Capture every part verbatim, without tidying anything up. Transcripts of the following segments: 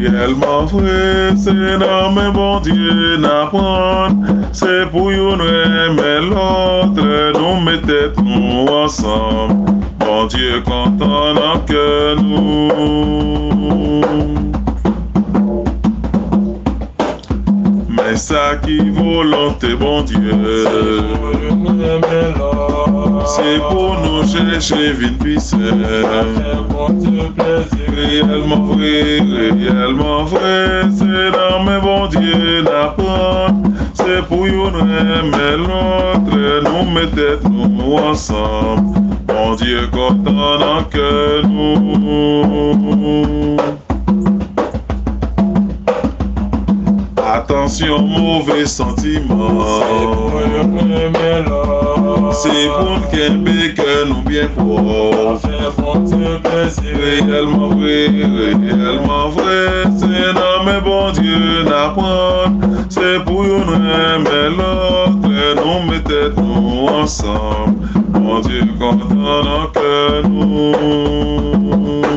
Réellement vrai, c'est dans mes bon Dieu n'apprendre. C'est pour nous aimer l'autre, nous mettons nous ensemble. Bon Dieu content dans que nous. Mais ça qui volonté, bon Dieu, c'est pour nous chercher une puissance. Réellement vrai, réellement vrai, c'est dans mes bon Dieu d'apprendre. C'est pour nous aimer l'autre, nous mettons nous ensemble. Bon Dieu content dans que nous. Attention, mauvais sentiment. C'est pour nous que nous bien pour. Réellement vrai, réellement vrai, c'est dans mes bon Dieu d'apprendre. C'est pour nous aimer l'autre, nous mettons nous ensemble. Bon Dieu content dans que nous.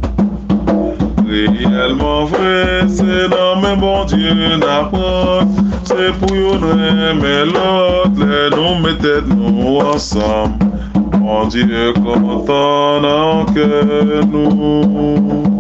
Réellement vrai, c'est dans mes bon Dieu d'apprendre. C'est pour nous aimer l'autre, nous mettons nous ensemble. Bon Dieu content dans que nous.